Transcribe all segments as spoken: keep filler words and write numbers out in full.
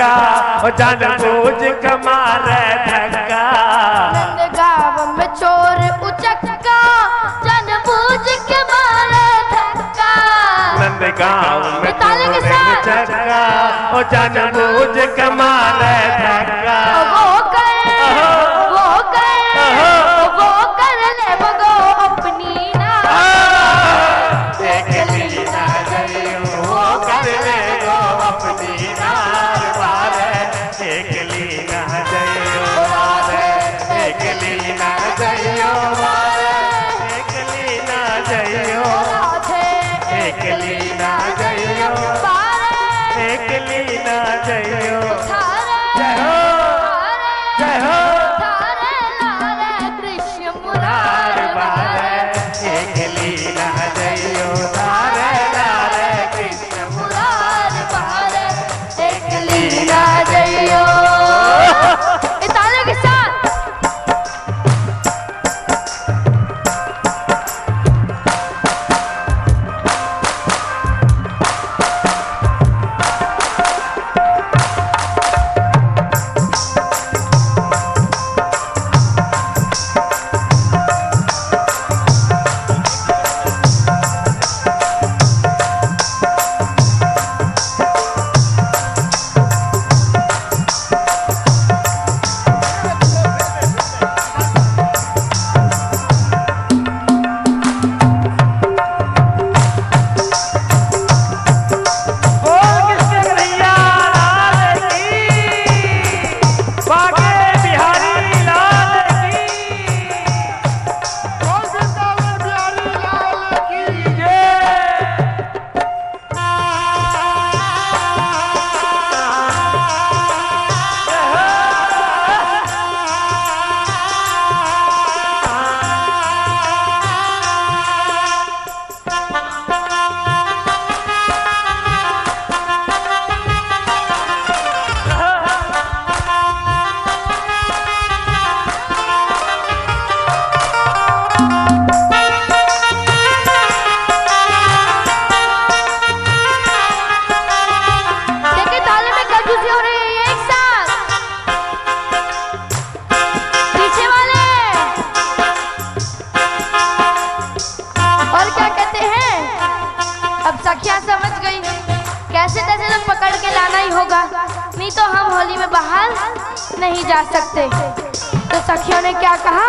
धक्का जान बूझ के मारे धक्का। नंदगांव में चोर उचक्का जान बूझ के मारे धक्का। नंदगांव में चोर उचक्का ओ जान बूझ के मारे धक्का। वो कर वो कर वो कर ले भगो अपनी ना एकली ना जइयो वो कर ले गो अपनी नार मारे। एकली ना जइयो मारे एकली ना जइयो मारे एकली ना जइयो एकली ना जइयो एकली ना जइयो। जय हो जय हो कृष्ण मुरार बारे एकली ना जइयो तारे लारे कृष्ण मुरार बारे एकली ना जइयो। ताले के साथ सखिया समझ गई कैसे तैसे तो पकड़ के लाना ही होगा, नहीं तो हम होली में बाहर नहीं जा सकते। तो सखियों ने क्या कहा,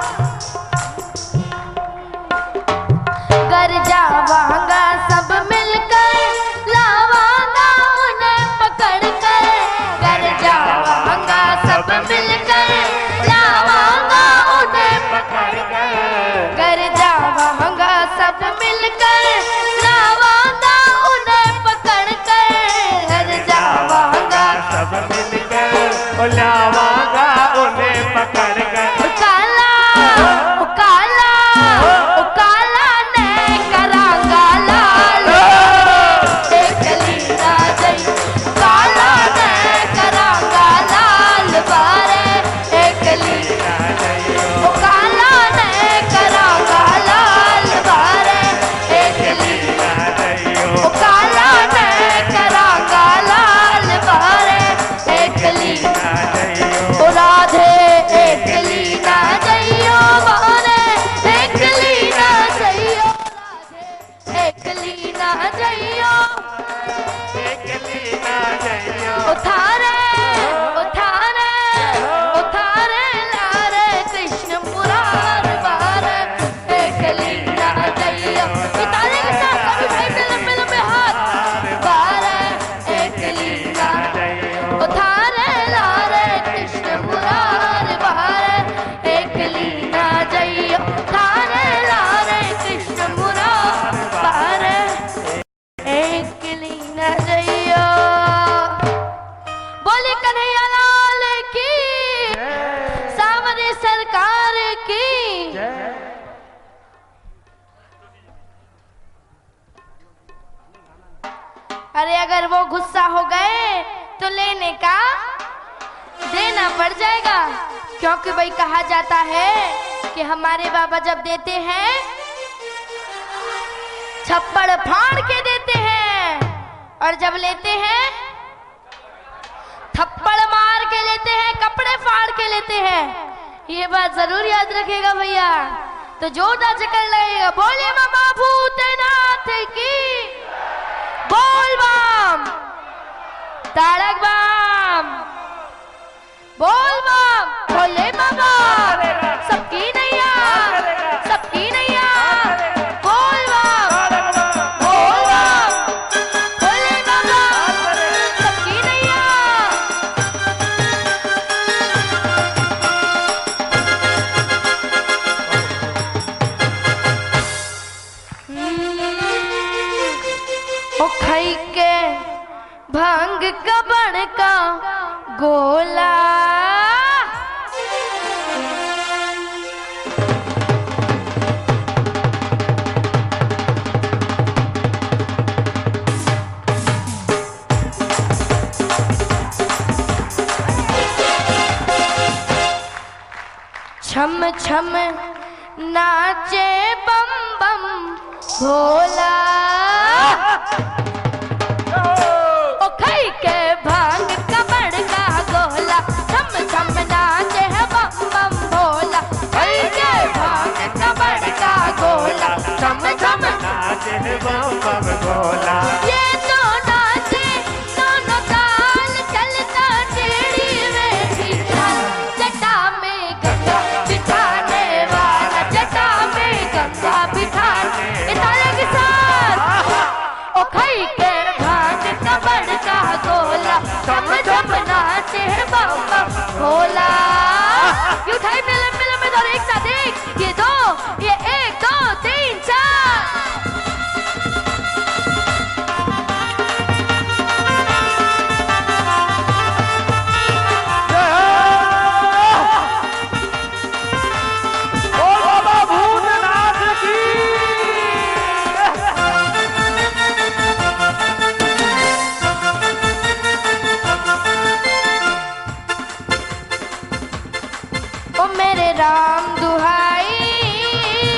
घर जावांगा सब मिलकर लावांगा उन्हें पकड़ कर। घर जावांगा सब मिलकर लावांगा उन्हें पकड़ कर। घर जावांगा सब मिलकर लावांगा उन्हें पकड़ कर। घर जावांगा सब मिलकर लावांगा उन्हें पकड़ कर। काला ओ काला ओ काला ने करांगा लाल एकली ना जई। काला ने करांगा लाल बारे एकली ना जइयो। ओ काला ने करांगा लाल बारे एकली ना जइयो। ओ काला ने करांगा लाल बारे एकली ना जइयो। ओ राधे एकली ना जइयो बारे एकली ना जइयो। राधे एकली ना जइयो। एकली ना जइयो। ओ थारे ओ थारे ओ थारे लारे कृष्ण मुरार बारे एकली ना जइयो। तारे के साथ सभी भाई से लंबे लंबे हाथ बारे एकली ना जइयो। ओ थारे लारे कृष्ण मुरार बारे एकली ना जइयो। थारे लारे कृष्ण मुरार बारे एकली ना जइयो। बोले कन्हैया लाल की, सावरे सरकार की। अरे अगर वो गुस्सा हो गए तो लेने का देना पड़ जाएगा, क्योंकि भाई कहा जाता है कि हमारे बाबा जब देते हैं छप्पड़ फाड़ के देते हैं, और जब लेते हैं कपड़े फाड़ के लेते हैं। ये बात जरूर याद रखेगा भैया। तो जोरदार चक्कर लगेगा। बोले मामा भूतनाथ की, बोल बम, तारक बम, बोल बम, बोले मामा सबकी नैया, सबकी नैया, बोल बम, बोल बम, बोले मामा सबकी नैया। ओ खाई के भांग कबड़ का गोला, छम छम नाचे बम बम भोला। ओ खाई के भांग कमर का गोला, छम छम नाचे है बम बम भोला। खाई के भांग कमर का गोला, छम छम नाचे है बम बम भोला। ये तो नाचे दोनों ताल, चलता टेढ़ी में बिठा, जटा में गंगा बिठाने वाला, जटा में गंगा बिठाने। ये ताले के साथ ओ खाई के भांग कमर का गोला, छम छम नाचे है बम बम भोला। ये उठाई मिले मिले में और एक साथ एक, ये दो, ये एक दो तीन चार। बोल बाबा भूतनाथ की। ओ मेरे राम दुहाई,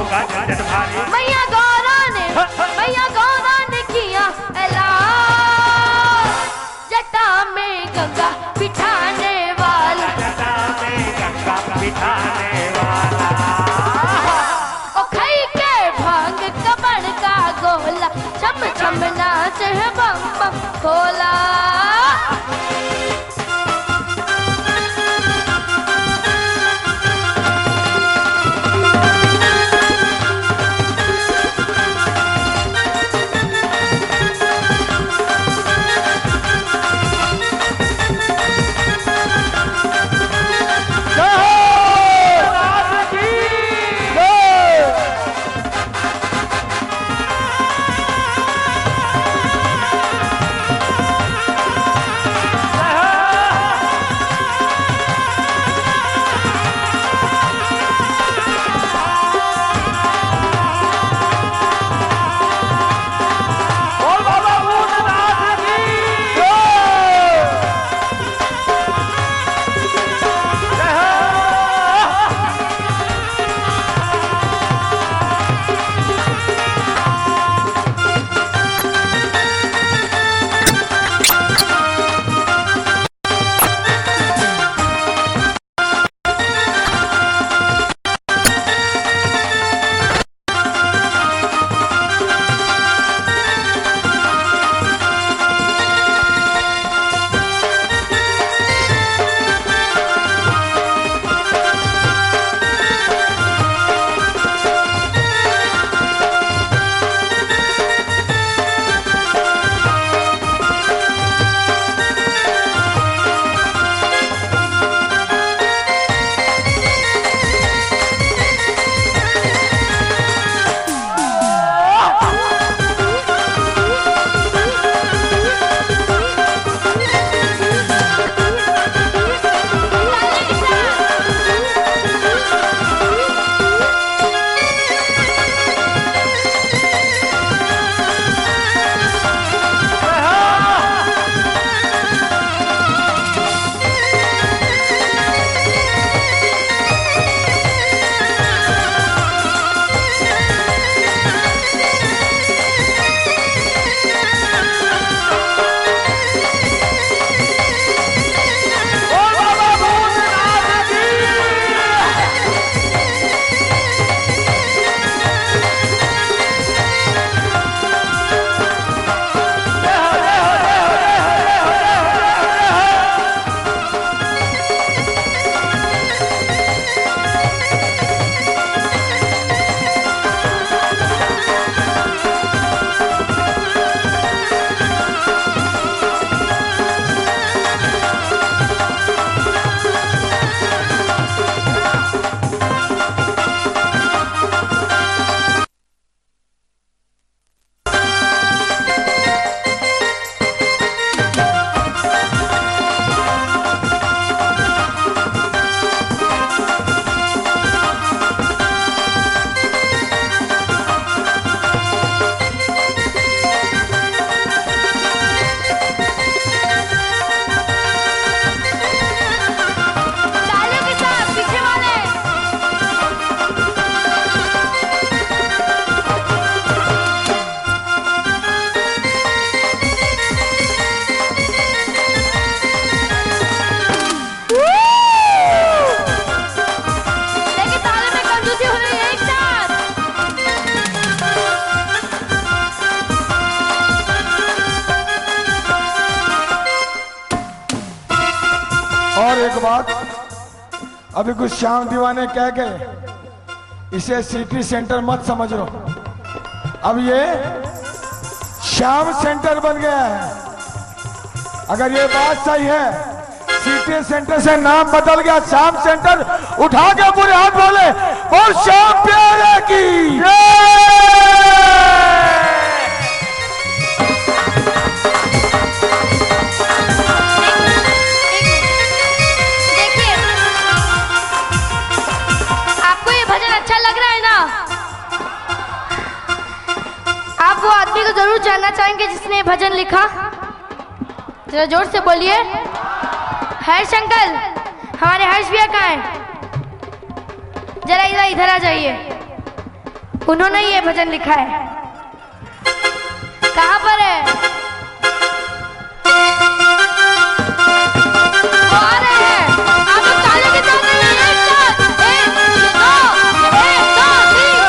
होगा झंझट भारी। मैया गौरा ने मैया गौरा ने किया ऐलान, जटा में गंगा बिठाने वाला, जटा में गंगा बिठाने वाला। ओ खई के भांग कमर का गोला, छम छम नाच है बम बम खोला। और एक बात, अभी कुछ श्याम दीवाने कह गए, इसे सिटी सेंटर मत समझ लो, अब ये श्याम सेंटर बन गया है। अगर ये बात सही है, सिटी सेंटर से नाम बदल गया श्याम सेंटर, उठा के पूरे हाथ बोले और श्याम प्यारे की जरूर जानना चाहेंगे जिसने भजन लिखा, जरा जोर से बोलिए। हर्ष अंकल, हमारे हर्ष भैया कहाँ हैं? जरा इधर इधर आ जाइए। उन्होंने ये भजन लिखा है। कहाँ पर है? वो आ रहे हैं। आप लोग ताली के साथ नहीं, एक साथ, एक, दो, एक, दो, तीन,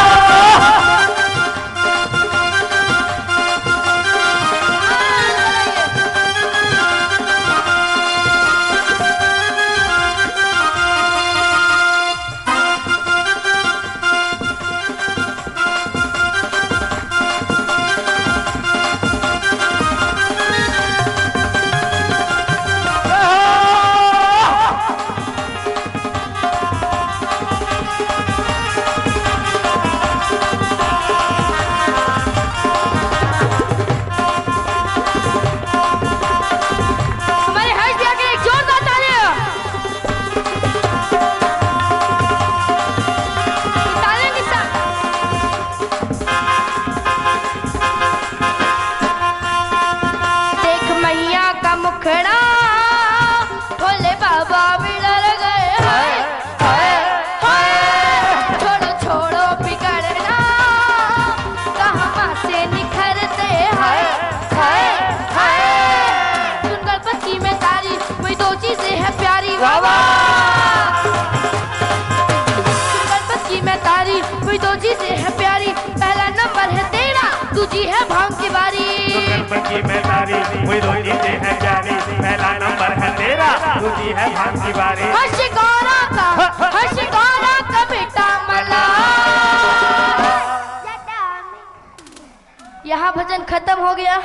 वही दो चीजें हैं प्यारी, पहला नंबर है तेरा, दूसरी है भांग की बारी। हर्ष गौरा का, हर्ष गौरा का बेटा मला। यहाँ भजन खत्म हो गया।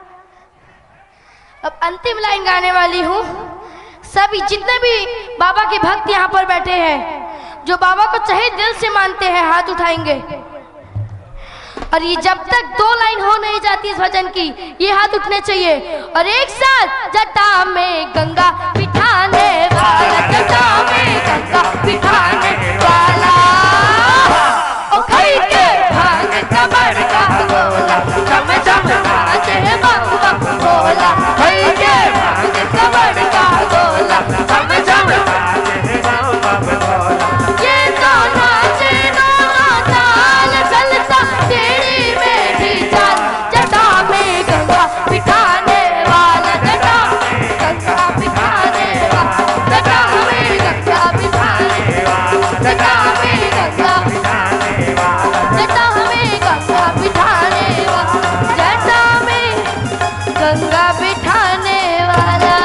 अब अंतिम लाइन गाने वाली हूँ। सभी जितने भी बाबा के भक्त यहाँ पर बैठे हैं, जो बाबा को चाहे दिल से मानते हैं, हाथ उठाएंगे। और ये जब तक दो लाइन हो नहीं जाती इस भजन की, ये हाथ उठने चाहिए। और एक साथ, जटा में गंगा बिठाने वाला, जटा में गंगा बिठाने वाला, ओ खई के भांग कमर का गोला, चम चम नाचे बम बम गोला, खई के भांग कमर का गोला, चम चम नाचे बम बम गोला। ये तो नाचे दोनों ताल चलता तेरी मेरी चाल, जटा में गंगा बिठाने वाला, जटा में गंगा बिठाने वाला, जटा में गंगा बिठाने वाला, जटा में गंगा बिठाने वाला, जटा में गंगा बिठाने वाला, जटा में गंगा बिठाने वाला।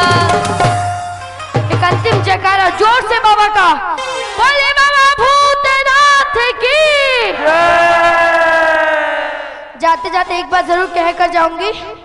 एक अंतिम जयकारा जोर से बाबा का, बोले बाबा भूतनाथ की। जाते जाते एक बार जरूर कहकर जाऊंगी।